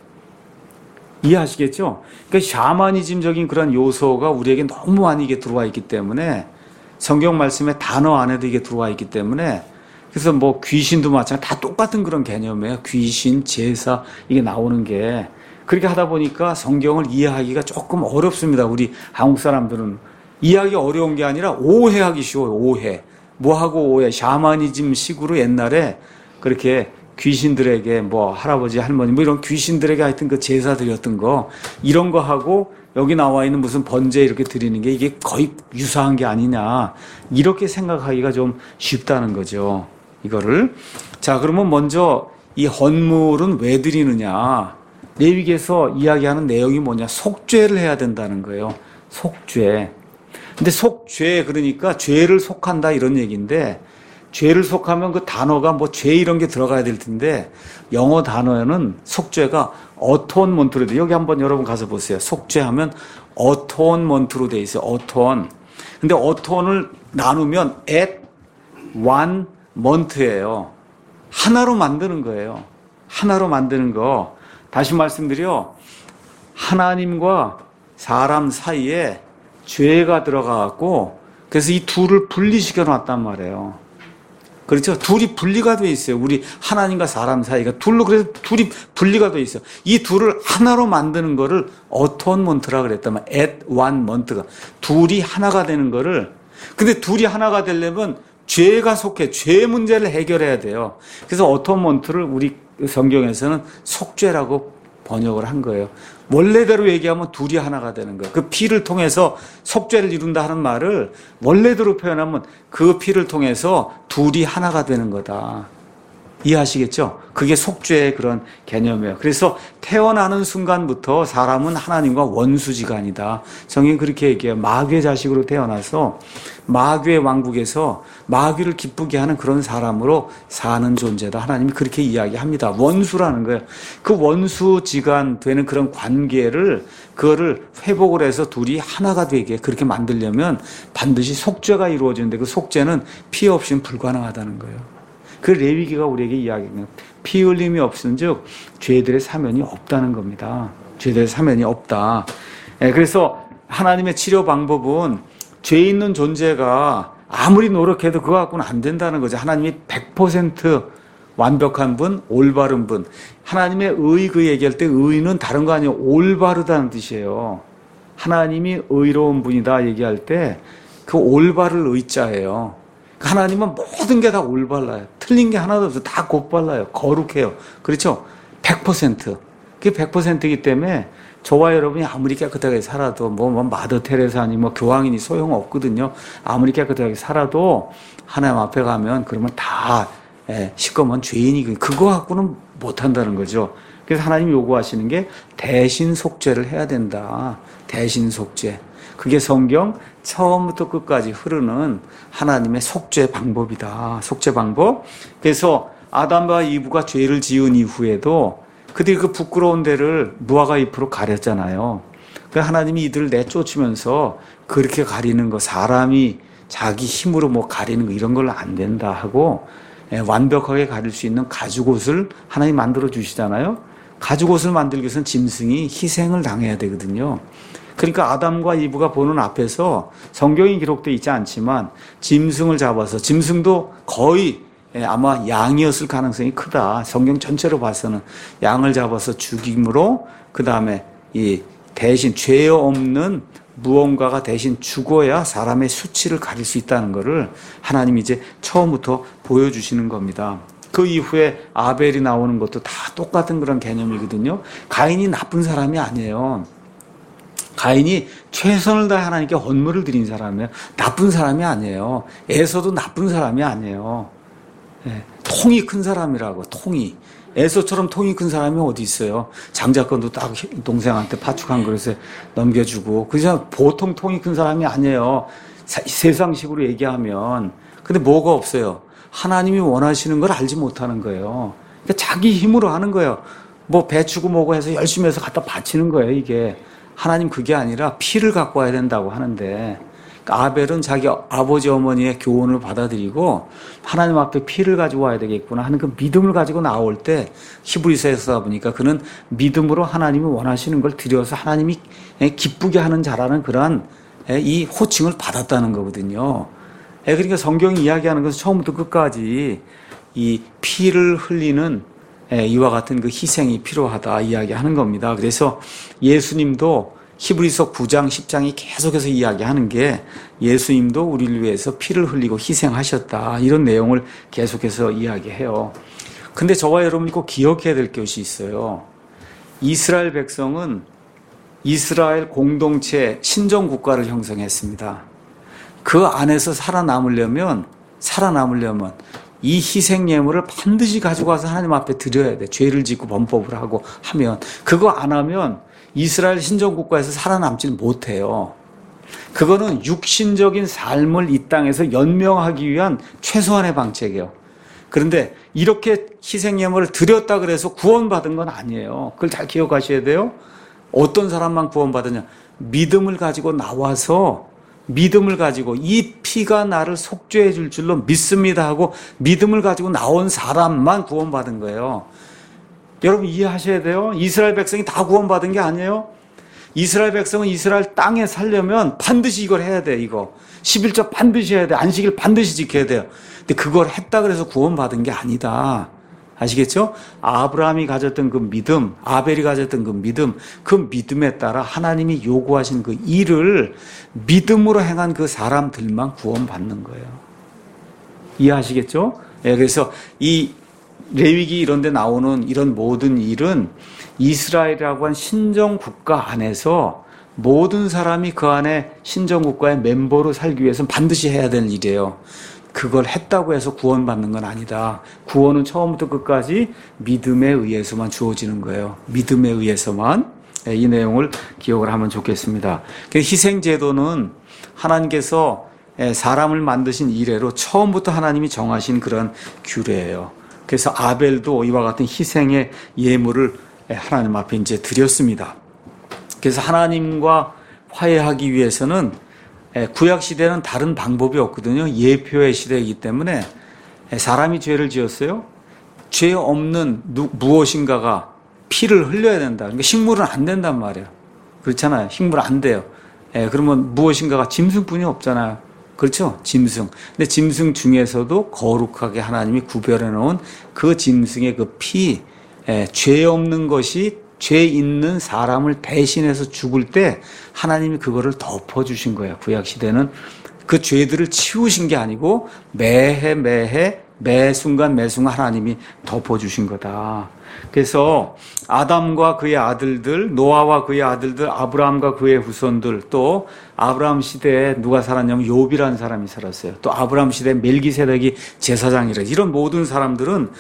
이해하시겠죠? 그러니까 샤머니즘적인 그런 요소가 우리에게 너무 많이 이게 들어와 있기 때문에 성경 말씀의 단어 안에도 이게 들어와 있기 때문에 그래서 뭐 귀신도 마찬가지 다 똑같은 그런 개념이에요. 귀신, 제사 이게 나오는 게 그렇게 하다 보니까 성경을 이해하기가 조금 어렵습니다. 우리 한국 사람들은 이해하기 어려운 게 아니라 오해하기 쉬워요. 오해. 뭐하고 오해. 샤머니즘 식으로 옛날에 그렇게 귀신들에게 뭐 할아버지 할머니 뭐 이런 귀신들에게 하여튼 그 제사 드렸던 거 이런 거 하고 여기 나와 있는 무슨 번제 이렇게 드리는 게 이게 거의 유사한 게 아니냐 이렇게 생각하기가 좀 쉽다는 거죠. 이거를 자 그러면 먼저 이 헌물은 왜 드리느냐 레위기에서 이야기하는 내용이 뭐냐 속죄를 해야 된다는 거예요. 속죄. 근데 속죄 그러니까 죄를 속한다 이런 얘기인데 죄를 속하면 그 단어가 뭐 죄 이런 게 들어가야 될 텐데 영어 단어에는 속죄가 어톤먼트로 돼. 여기 한번 여러분 가서 보세요. 속죄하면 어톤먼트로 돼 있어요. 어톤. 근데 어톤을 나누면 at one month예요. 하나로 만드는 거예요. 하나로 만드는 거. 다시 말씀드려. 하나님과 사람 사이에 죄가 들어가갖고 그래서 이 둘을 분리시켜 놨단 말이에요. 그렇죠? 둘이 분리가 돼 있어요. 우리 하나님과 사람 사이가 둘로 그래서 둘이 분리가 돼 있어요. 이 둘을 하나로 만드는 거를 어톤먼트라 그랬다면 at one month가 둘이 하나가 되는 거를 근데 둘이 하나가 되려면 죄가 속해 죄 문제를 해결해야 돼요. 그래서 어톤먼트를 우리 성경에서는 속죄라고 번역을 한 거예요. 원래대로 얘기하면 둘이 하나가 되는 거예요. 그 피를 통해서 속죄를 이룬다 하는 말을 원래대로 표현하면 그 피를 통해서 둘이 하나가 되는 거다. 이해하시겠죠? 그게 속죄의 그런 개념이에요. 그래서 태어나는 순간부터 사람은 하나님과 원수지간이다. 성경이 그렇게 얘기해요. 마귀의 자식으로 태어나서 마귀의 왕국에서 마귀를 기쁘게 하는 그런 사람으로 사는 존재다. 하나님이 그렇게 이야기합니다. 원수라는 거예요. 그 원수지간 되는 그런 관계를 그거를 회복을 해서 둘이 하나가 되게 그렇게 만들려면 반드시 속죄가 이루어지는데 그 속죄는 피 없이는 불가능하다는 거예요. 그 레위기가 우리에게 이야기하는 피 흘림이 없은즉 죄들의 사면이 없다는 겁니다. 죄들의 사면이 없다. 예, 그래서 하나님의 치료 방법은 죄 있는 존재가 아무리 노력해도 그거 갖고는 안 된다는 거죠. 하나님이 백 퍼센트 완벽한 분, 올바른 분. 하나님의 의 그 얘기할 때 의는 다른 거 아니에요. 올바르다는 뜻이에요. 하나님이 의로운 분이다 얘기할 때 그 올바를 의자예요. 하나님은 모든 게 다 올발라요. 틀린 게 하나도 없어요. 다 곧발라요. 거룩해요. 그렇죠? 백 퍼센트. 그게 백 퍼센트이기 때문에 저와 여러분이 아무리 깨끗하게 살아도 뭐, 뭐 마더 테레사니 뭐 교황이니 소용없거든요. 아무리 깨끗하게 살아도 하나님 앞에 가면 그러면 다 예, 시커먼 죄인이 그거 갖고는 못한다는 거죠. 그래서 하나님이 요구하시는 게 대신 속죄를 해야 된다. 대신 속죄. 그게 성경 처음부터 끝까지 흐르는 하나님의 속죄 방법이다. 속죄 방법. 그래서 아담과 이브가 죄를 지은 이후에도 그들이 그 부끄러운 데를 무화과 잎으로 가렸잖아요. 그 하나님이 이들을 내쫓으면서 그렇게 가리는 거, 사람이 자기 힘으로 뭐 가리는 거 이런 걸로 안 된다 하고 완벽하게 가릴 수 있는 가죽옷을 하나님 만들어 주시잖아요. 가죽옷을 만들기 위해서는 짐승이 희생을 당해야 되거든요. 그러니까 아담과 이브가 보는 앞에서 성경이 기록되어 있지 않지만 짐승을 잡아서, 짐승도 거의 아마 양이었을 가능성이 크다. 성경 전체로 봐서는 양을 잡아서 죽임으로 그 다음에 이 대신 죄 없는 무언가가 대신 죽어야 사람의 수치를 가릴 수 있다는 것을 하나님이 이제 처음부터 보여주시는 겁니다. 그 이후에 아벨이 나오는 것도 다 똑같은 그런 개념이거든요. 가인이 나쁜 사람이 아니에요. 가인이 최선을 다해 하나님께 헌물을 드린 사람이에요. 나쁜 사람이 아니에요. 에서도 나쁜 사람이 아니에요. 네, 통이 큰 사람이라고. 통이. 에서처럼 통이 큰 사람이 어디 있어요. 장자권도 딱 동생한테 파축한 그릇에 넘겨주고. 그냥 보통 통이 큰 사람이 아니에요. 세상식으로 얘기하면. 근데 뭐가 없어요. 하나님이 원하시는 걸 알지 못하는 거예요. 그러니까 자기 힘으로 하는 거예요. 뭐 배추고 뭐고 해서 열심히 해서 갖다 바치는 거예요, 이게. 하나님 그게 아니라 피를 갖고 와야 된다고 하는데, 그러니까 아벨은 자기 아버지 어머니의 교훈을 받아들이고 하나님 앞에 피를 가지고 와야 되겠구나 하는 그 믿음을 가지고 나올 때, 히브리서에서 보니까 그는 믿음으로 하나님이 원하시는 걸 드려서 하나님이 기쁘게 하는 자라는 그러한 이 호칭을 받았다는 거거든요. 그러니까 성경이 이야기하는 것은 처음부터 끝까지 이 피를 흘리는 이와 같은 그 희생이 필요하다 이야기하는 겁니다. 그래서 예수님도 히브리서 구 장 십 장이 계속해서 이야기하는 게 예수님도 우리를 위해서 피를 흘리고 희생하셨다, 이런 내용을 계속해서 이야기해요. 근데 저와 여러분이 꼭 기억해야 될 것이 있어요. 이스라엘 백성은 이스라엘 공동체 신정국가를 형성했습니다. 그 안에서 살아남으려면 살아남으려면 이 희생 예물을 반드시 가지고 와서 하나님 앞에 드려야 돼. 죄를 짓고 범법을 하고 하면, 그거 안 하면 이스라엘 신정국가에서 살아남지는 못해요. 그거는 육신적인 삶을 이 땅에서 연명하기 위한 최소한의 방책이에요. 그런데 이렇게 희생 예물을 드렸다 그래서 구원받은 건 아니에요. 그걸 잘 기억하셔야 돼요. 어떤 사람만 구원받느냐? 믿음을 가지고 나와서, 믿음을 가지고 이 피가 나를 속죄해 줄 줄로 믿습니다 하고 믿음을 가지고 나온 사람만 구원받은 거예요. 여러분 이해하셔야 돼요. 이스라엘 백성이 다 구원받은 게 아니에요. 이스라엘 백성은 이스라엘 땅에 살려면 반드시 이걸 해야 돼. 이거 십일조 반드시 해야 돼. 안식일 반드시 지켜야 돼요. 근데 그걸 했다 그래서 구원받은 게 아니다. 아시겠죠? 아브라함이 가졌던 그 믿음, 아벨이 가졌던 그 믿음, 그 믿음에 따라 하나님이 요구하신 그 일을 믿음으로 행한 그 사람들만 구원받는 거예요. 이해하시겠죠? 예, 그래서 이 레위기 이런 데 나오는 이런 모든 일은 이스라엘이라고 한 신정국가 안에서 모든 사람이 그 안에 신정국가의 멤버로 살기 위해서는 반드시 해야 되는 일이에요. 그걸 했다고 해서 구원받는 건 아니다. 구원은 처음부터 끝까지 믿음에 의해서만 주어지는 거예요. 믿음에 의해서만. 이 내용을 기억을 하면 좋겠습니다. 희생제도는 하나님께서 사람을 만드신 이래로 처음부터 하나님이 정하신 그런 규례예요. 그래서 아벨도 이와 같은 희생의 예물을 하나님 앞에 이제 드렸습니다. 그래서 하나님과 화해하기 위해서는 구약 시대는 다른 방법이 없거든요. 예표의 시대이기 때문에 사람이 죄를 지었어요. 죄 없는 무엇인가가 피를 흘려야 된다. 그러니까 식물은 안 된단 말이에요. 그렇잖아요. 식물 안 돼요. 예, 그러면 무엇인가가 짐승뿐이 없잖아요. 그렇죠? 짐승. 근데 짐승 중에서도 거룩하게 하나님이 구별해 놓은 그 짐승의 그 피, 예, 죄 없는 것이 죄 있는 사람을 대신해서 죽을 때 하나님이 그거를 덮어주신 거예요. 구약시대는 그 죄들을 치우신 게 아니고 매해 매해 매 순간 매 순간 하나님이 덮어주신 거다. 그래서 아담과 그의 아들들, 노아와 그의 아들들, 아브라함과 그의 후손들, 또 아브라함 시대에 누가 살았냐면 욥이라는 사람이 살았어요. 또 아브라함 시대에 멜기세덱이 제사장이라. 이런 모든 사람들은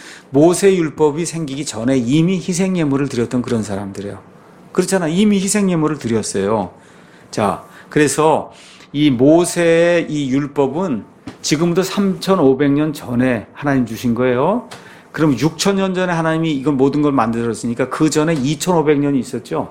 모세율법이 생기기 전에 이미 희생예물을 드렸던 그런 사람들이에요. 그렇잖아. 이미 희생예물을 드렸어요. 자, 그래서 이 모세의 이 율법은 지금부터 삼천오백 년 전에 하나님 주신 거예요. 그럼 육천 년 전에 하나님이 이건 모든 걸 만들었으니까 그 전에 이천오백 년이 있었죠.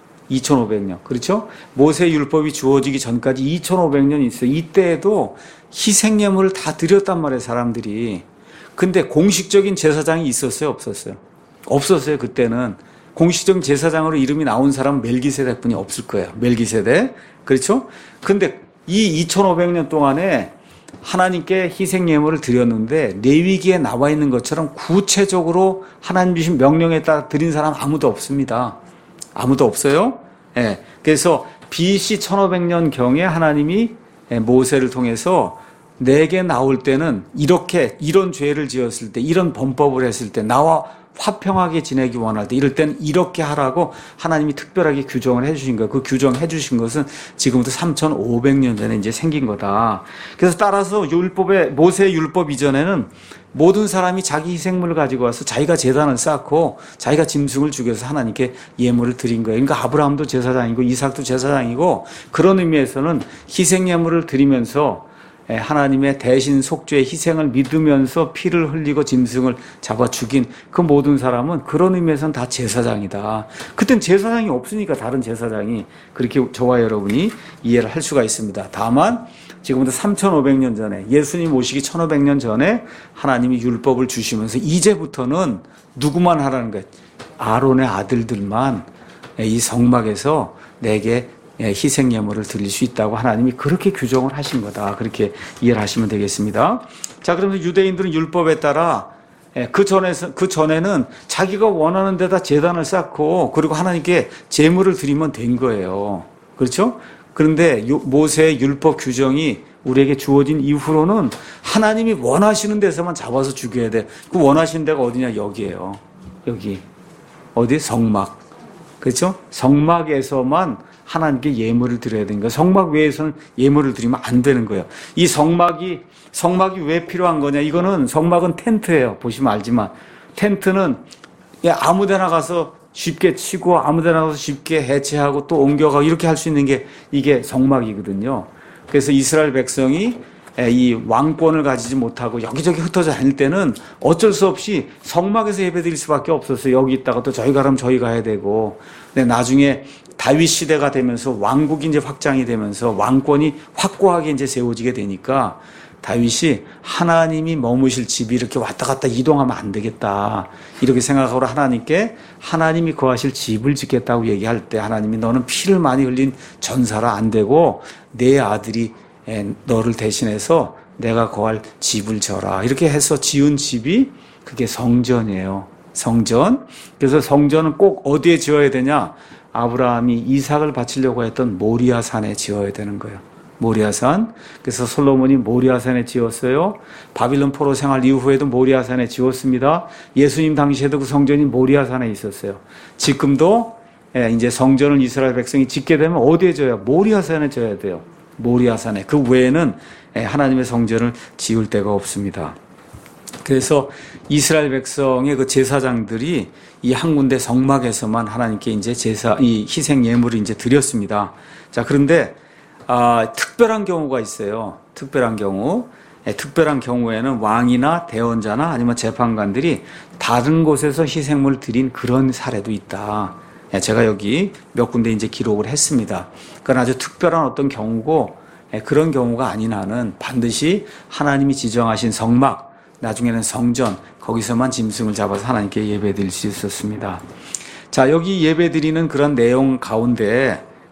이천오백 년. 그렇죠? 모세 율법이 주어지기 전까지 이천오백 년이 있어요. 이때에도 희생예물을 다 드렸단 말이에요, 사람들이. 근데 공식적인 제사장이 있었어요, 없었어요? 없었어요, 그때는. 공식적인 제사장으로 이름이 나온 사람은 멜기세덱 분이 없을 거예요. 멜기세덱. 그렇죠? 근데 이 이천오백 년 동안에 하나님께 희생예물을 드렸는데 레위기에 나와 있는 것처럼 구체적으로 하나님 주신 명령에 따라 드린 사람 아무도 없습니다. 아무도 없어요. 예. 그래서 비씨 천오백 년경에 하나님이 모세를 통해서 내게 나올 때는 이렇게 이런 죄를 지었을 때 이런 범법을 했을 때 나와 화평하게 지내기 원할 때 이럴 때는 이렇게 하라고 하나님이 특별하게 규정을 해주신 거예요. 그 규정해 주신 것은 지금부터 삼천오백 년 전에 이제 생긴 거다. 그래서 따라서 율법의 모세 율법 이전에는 모든 사람이 자기 희생물을 가지고 와서 자기가 제단을 쌓고 자기가 짐승을 죽여서 하나님께 예물을 드린 거예요. 그러니까 아브라함도 제사장이고 이삭도 제사장이고 그런 의미에서는 희생예물을 드리면서 하나님의 대신 속죄의 희생을 믿으면서 피를 흘리고 짐승을 잡아 죽인 그 모든 사람은 그런 의미에서는 다 제사장이다. 그땐 제사장이 없으니까 다른 제사장이 그렇게 저와 여러분이 이해를 할 수가 있습니다. 다만 지금부터 삼천오백 년 전에 예수님 오시기 천오백 년 전에 하나님이 율법을 주시면서 이제부터는 누구만 하라는 거예요. 아론의 아들들만 이 성막에서 내게 희생예물을 드릴 수 있다고 하나님이 그렇게 규정을 하신 거다. 그렇게 이해를 하시면 되겠습니다. 자, 그러면 유대인들은 율법에 따라 그 전에서, 그 전에는 자기가 원하는 데다 제단을 쌓고 그리고 하나님께 제물을 드리면 된 거예요. 그렇죠? 그런데 모세의 율법 규정이 우리에게 주어진 이후로는 하나님이 원하시는 데서만 잡아서 죽여야 돼. 그 원하시는 데가 어디냐? 여기에요. 여기. 어디? 성막. 그렇죠? 성막에서만 하나님께 예물을 드려야 되는 거예요. 성막 외에서는 예물을 드리면 안 되는 거예요. 이 성막이, 성막이 왜 필요한 거냐? 이거는 성막은 텐트예요. 보시면 알지만. 텐트는 아무 데나 가서 쉽게 치고 아무 데나 가서 쉽게 해체하고 또 옮겨가고 이렇게 할 수 있는 게 이게 성막이거든요. 그래서 이스라엘 백성이 이 왕권을 가지지 못하고 여기저기 흩어져 다닐 때는 어쩔 수 없이 성막에서 예배드릴 수밖에 없었어요. 여기 있다가 또 저희 가라면 저희 가야 되고. 근데 나중에 다윗 시대가 되면서 왕국이 이제 확장이 되면서 왕권이 확고하게 이제 세워지게 되니까 다윗이 하나님이 머무실 집이 이렇게 왔다 갔다 이동하면 안 되겠다. 이렇게 생각하고 하나님께 하나님이 거하실 집을 짓겠다고 얘기할 때 하나님이 너는 피를 많이 흘린 전사라 안 되고 내 아들이 너를 대신해서 내가 거할 집을 져라. 이렇게 해서 지은 집이 그게 성전이에요. 성전. 그래서 성전은 꼭 어디에 지어야 되냐? 아브라함이 이삭을 바치려고 했던 모리아산에 지어야 되는 거예요. 모리아산. 그래서 솔로몬이 모리아산에 지었어요. 바빌론 포로 생활 이후에도 모리아산에 지었습니다. 예수님 당시에도 그 성전이 모리아산에 있었어요. 지금도 이제 성전을 이스라엘 백성이 짓게 되면 어디에 져야? 모리아산에 져야 돼요. 모리아산에. 그 외에는 하나님의 성전을 지을 데가 없습니다. 그래서 이스라엘 백성의 그 제사장들이 이 한 군데 성막에서만 하나님께 이제 제사, 이 희생 예물을 이제 드렸습니다. 자, 그런데, 아, 특별한 경우가 있어요. 특별한 경우. 예, 특별한 경우에는 왕이나 대원자나 아니면 재판관들이 다른 곳에서 희생물을 드린 그런 사례도 있다. 예, 제가 여기 몇 군데 이제 기록을 했습니다. 그건 아주 특별한 어떤 경우고, 예, 그런 경우가 아닌 한은 반드시 하나님이 지정하신 성막, 나중에는 성전, 거기서만 짐승을 잡아서 하나님께 예배 드릴 수 있었습니다. 자, 여기 예배 드리는 그런 내용 가운데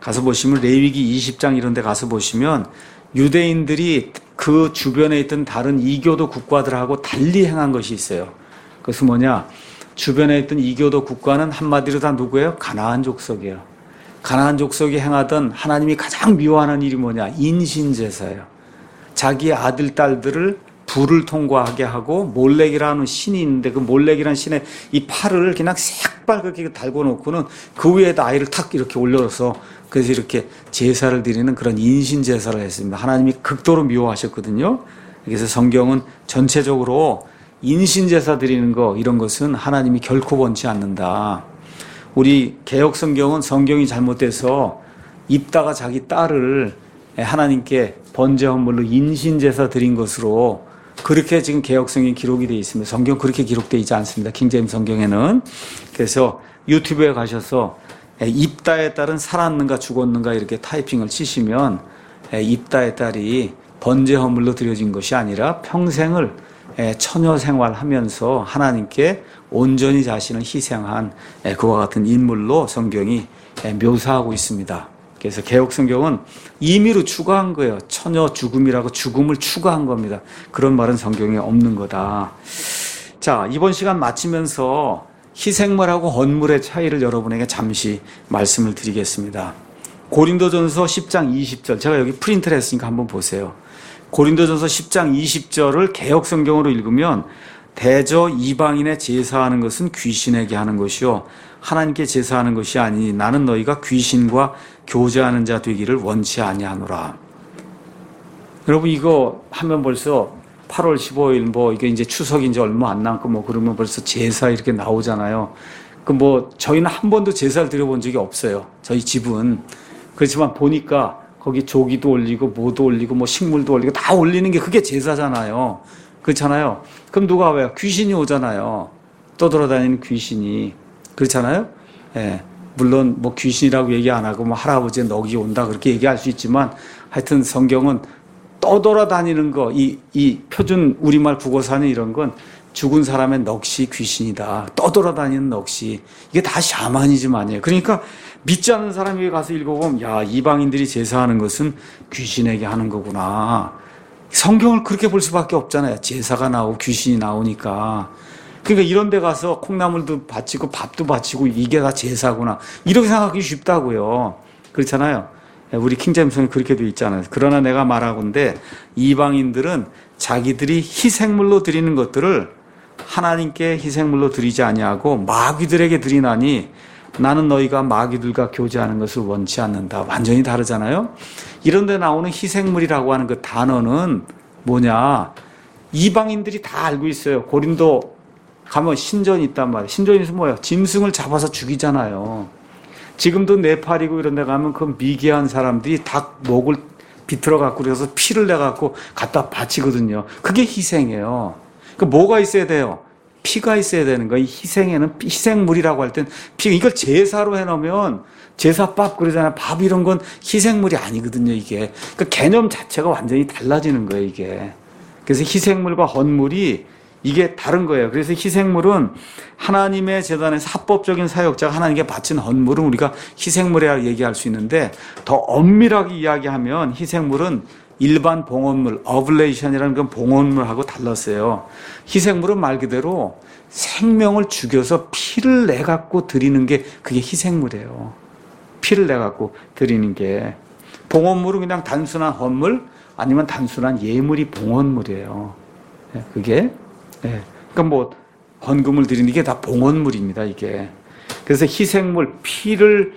가서 보시면 레위기 이십 장 이런 데 가서 보시면 유대인들이 그 주변에 있던 다른 이교도 국가들하고 달리 행한 것이 있어요. 그것은 뭐냐? 주변에 있던 이교도 국가는 한마디로 다 누구예요? 가나안 족속이에요. 가나안 족속이 행하던 하나님이 가장 미워하는 일이 뭐냐? 인신제사예요. 자기의 아들, 딸들을 불을 통과하게 하고 몰렉이라는 신이 있는데 그 몰렉이라는 신의 이 팔을 그냥 새빨갛게 달고 놓고는 그 위에다 아이를 탁 이렇게 올려서 그래서 이렇게 제사를 드리는 그런 인신제사를 했습니다. 하나님이 극도로 미워하셨거든요. 그래서 성경은 전체적으로 인신제사 드리는 거 이런 것은 하나님이 결코 원치 않는다. 우리 개혁 성경은 성경이 잘못돼서 입다가 자기 딸을 하나님께 번제 헌물로 인신제사 드린 것으로 그렇게 지금 개혁 성경이 기록이 되어 있습니다. 성경 그렇게 기록되어 있지 않습니다. 킹제임스 성경에는. 그래서 유튜브에 가셔서 입다의 딸은 살았는가 죽었는가 이렇게 타이핑을 치시면 입다의 딸이 번제 헌물로 드려진 것이 아니라 평생을 처녀 생활하면서 하나님께 온전히 자신을 희생한 그와 같은 인물로 성경이 묘사하고 있습니다. 그래서 개혁 성경은 임의로 추가한 거예요. 처녀 죽음이라고 죽음을 추가한 겁니다. 그런 말은 성경에 없는 거다. 자, 이번 시간 마치면서 희생물하고 헌물의 차이를 여러분에게 잠시 말씀을 드리겠습니다. 고린도전서 십 장 이십 절, 제가 여기 프린트를 했으니까 한번 보세요. 고린도전서 십 장 이십 절을 개혁 성경으로 읽으면 대저 이방인의 제사하는 것은 귀신에게 하는 것이요 하나님께 제사하는 것이 아니니 나는 너희가 귀신과 교제하는 자 되기를 원치 아니하노라. 여러분 이거 하면 벌써 팔월 십오일 뭐 이게 이제 추석이 이제 얼마 안 남고 뭐 그러면 벌써 제사 이렇게 나오잖아요. 그 뭐 저희는 한 번도 제사를 드려본 적이 없어요. 저희 집은. 그렇지만 보니까 거기 조기도 올리고 뭐도 올리고 뭐 식물도 올리고 다 올리는 게 그게 제사잖아요. 그렇잖아요. 그럼 누가 와요? 귀신이 오잖아요. 떠돌아다니는 귀신이. 그렇잖아요. 예. 물론 뭐 귀신이라고 얘기 안 하고 뭐 할아버지의 넋이 온다 그렇게 얘기할 수 있지만 하여튼 성경은 떠돌아다니는 거, 이, 이 표준 우리말 국어사는 이런 건 죽은 사람의 넋이 귀신이다. 떠돌아다니는 넋이. 이게 다 샤머니즘 아니에요. 그러니까 믿지 않는 사람이 가서 읽어보면 야, 이방인들이 제사하는 것은 귀신에게 하는 거구나. 성경을 그렇게 볼 수밖에 없잖아요. 제사가 나오고 귀신이 나오니까. 그러니까 이런 데 가서 콩나물도 바치고 밥도 바치고 이게 다 제사구나. 이렇게 생각하기 쉽다고요. 그렇잖아요. 우리 킹제임스는 그렇게 되어 있잖아요. 그러나 내가 말하건대 이방인들은 자기들이 희생물로 드리는 것들을 하나님께 희생물로 드리지 아니하고 마귀들에게 드리나니 나는 너희가 마귀들과 교제하는 것을 원치 않는다. 완전히 다르잖아요. 이런 데 나오는 희생물이라고 하는 그 단어는 뭐냐. 이방인들이 다 알고 있어요. 고린도 가면 신전이 있단 말이에요. 신전에서 뭐예요? 짐승을 잡아서 죽이잖아요. 지금도 네팔이고 이런 데 가면 그 미개한 사람들이 닭 목을 비틀어 갖고 그래서 피를 내 갖고 갖다 바치거든요. 그게 희생이에요. 그 뭐가 있어야 돼요? 피가 있어야 되는 거예요. 이 희생에는 희생물이라고 할 땐 피, 이걸 제사로 해놓으면 제사밥 그러잖아요. 밥 이런 건 희생물이 아니거든요, 이게. 그 개념 자체가 완전히 달라지는 거예요, 이게. 그래서 희생물과 헌물이 이게 다른 거예요. 그래서 희생물은 하나님의 제단에서 합법적인 사역자가 하나님께 바친 헌물은 우리가 희생물이라고 얘기할 수 있는데 더 엄밀하게 이야기하면 희생물은 일반 봉헌물, 어블레이션이라는 그 봉헌물하고 달랐어요. 희생물은 말 그대로 생명을 죽여서 피를 내갖고 드리는 게 그게 희생물이에요. 피를 내갖고 드리는 게. 봉헌물은 그냥 단순한 헌물 아니면 단순한 예물이 봉헌물이에요. 그게. 예. 그러니까 뭐 헌금을 드리는 게 다 봉헌물입니다, 이게. 그래서 희생물, 피를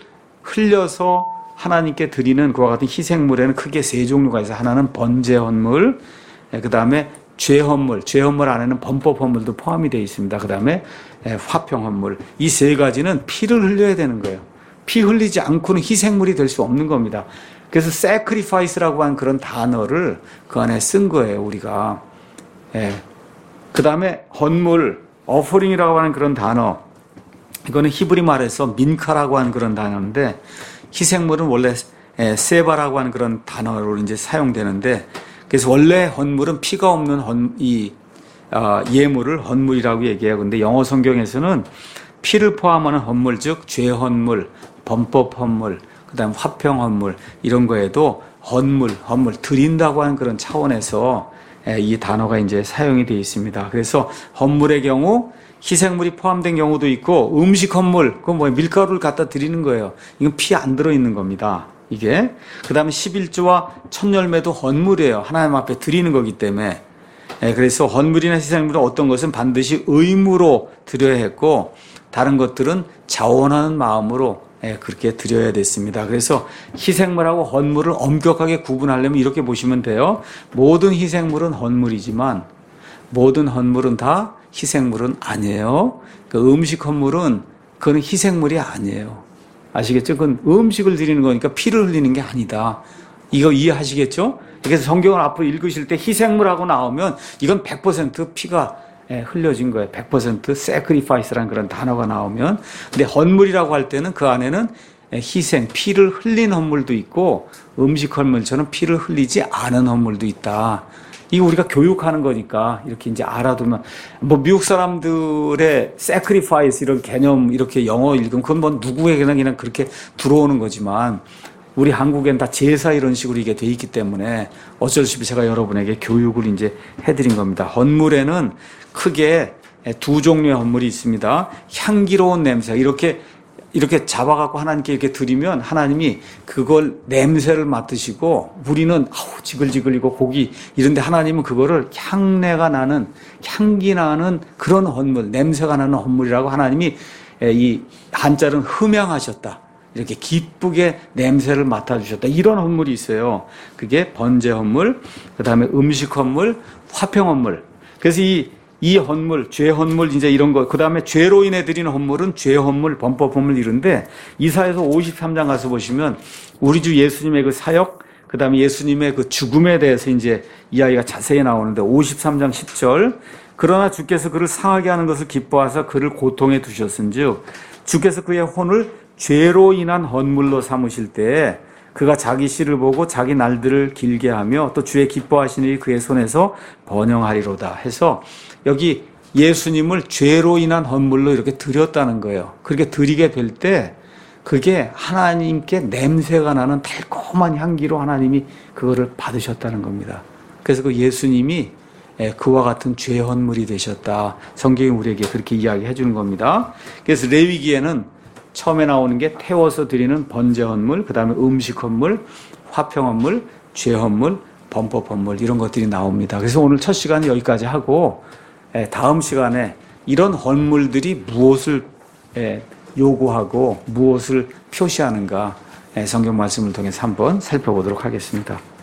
흘려서 하나님께 드리는 그와 같은 희생물에는 크게 세 종류가 있어요. 하나는 번제 헌물, 예, 그 다음에 죄 헌물, 죄 헌물 안에는 범법 헌물도 포함이 되어 있습니다. 그 다음에 예, 화평 헌물. 이 세 가지는 피를 흘려야 되는 거예요. 피 흘리지 않고는 희생물이 될 수 없는 겁니다. 그래서 sacrifice라고 하는 그런 단어를 그 안에 쓴 거예요, 우리가. 예. 그 다음에 헌물, 어퍼링이라고 하는 그런 단어. 이거는 히브리 말에서 민카라고 하는 그런 단어인데 희생물은 원래 세바라고 하는 그런 단어로 이제 사용되는데 그래서 원래 헌물은 피가 없는 헌, 이, 어, 예물을 헌물이라고 얘기해요. 근데 영어 성경에서는 피를 포함하는 헌물, 즉, 죄 헌물, 범법 헌물, 그다음 화평 헌물 이런 거에도 헌물, 헌물 드린다고 하는 그런 차원에서 이 단어가 이제 사용이 되어 있습니다. 그래서 헌물의 경우 희생물이 포함된 경우도 있고 음식 헌물, 그건 뭐 밀가루를 갖다 드리는 거예요. 이건 피 안 들어 있는 겁니다. 이게 그다음에 십일조와 첫 열매도 헌물이에요. 하나님 앞에 드리는 거기 때문에. 그래서 헌물이나 희생물은 어떤 것은 반드시 의무로 드려야 했고 다른 것들은 자원하는 마음으로 그렇게 드려야 됐습니다. 그래서 희생물하고 헌물을 엄격하게 구분하려면 이렇게 보시면 돼요. 모든 희생물은 헌물이지만 모든 헌물은 다 희생물은 아니에요. 그 음식 헌물은 그건 희생물이 아니에요. 아시겠죠? 그건 음식을 드리는 거니까 피를 흘리는 게 아니다. 이거 이해하시겠죠? 그래서 성경을 앞으로 읽으실 때 희생물하고 나오면 이건 백 퍼센트 피가 흘려진 거예요. 백 퍼센트 sacrifice라는 그런 단어가 나오면. 근데 헌물이라고 할 때는 그 안에는 희생, 피를 흘린 헌물도 있고 음식 헌물처럼 피를 흘리지 않은 헌물도 있다. 이거 우리가 교육하는 거니까 이렇게 이제 알아두면 뭐 미국 사람들의 sacrifice 이런 개념 이렇게 영어 읽으면 그건 뭐 누구에게나 그냥 그렇게 들어오는 거지만 우리 한국엔 다 제사 이런 식으로 이게 돼 있기 때문에 어쩔 수 없이 제가 여러분에게 교육을 이제 해드린 겁니다. 헌물에는 크게 두 종류의 헌물이 있습니다. 향기로운 냄새 이렇게 이렇게 잡아갖고 하나님께 이렇게 드리면 하나님이 그걸 냄새를 맡으시고 우리는 아우 지글지글이고 고기 이런데 하나님은 그거를 향내가 나는 향기 나는 그런 헌물 냄새가 나는 헌물이라고 하나님이 이 한자는 흠양하셨다. 이렇게 기쁘게 냄새를 맡아주셨다. 이런 헌물이 있어요. 그게 번제 헌물, 그 다음에 음식 헌물, 화평 헌물. 그래서 이, 이 헌물, 죄 헌물, 이제 이런 거, 그 다음에 죄로 인해 드리는 헌물은 죄 헌물, 범법 헌물 이런데 이사야서 오십삼 장 가서 보시면 우리 주 예수님의 그 사역, 그 다음에 예수님의 그 죽음에 대해서 이제 이야기가 자세히 나오는데 오십삼 장 십 절. 그러나 주께서 그를 상하게 하는 것을 기뻐하사 그를 고통에 두셨은즉 주께서 그의 혼을 죄로 인한 헌물로 삼으실 때에 그가 자기 씨를 보고 자기 날들을 길게 하며 또 주의 기뻐하시는 일이 그의 손에서 번영하리로다 해서 여기 예수님을 죄로 인한 헌물로 이렇게 드렸다는 거예요. 그렇게 드리게 될 때 그게 하나님께 냄새가 나는 달콤한 향기로 하나님이 그거를 받으셨다는 겁니다. 그래서 그 예수님이 그와 같은 죄 헌물이 되셨다. 성경이 우리에게 그렇게 이야기해 주는 겁니다. 그래서 레위기에는 처음에 나오는 게 태워서 드리는 번제 헌물, 그 다음에 음식 헌물, 화평 헌물, 죄 헌물, 범법 헌물 이런 것들이 나옵니다. 그래서 오늘 첫 시간은 여기까지 하고 다음 시간에 이런 헌물들이 무엇을 요구하고 무엇을 표시하는가 성경 말씀을 통해서 한번 살펴보도록 하겠습니다.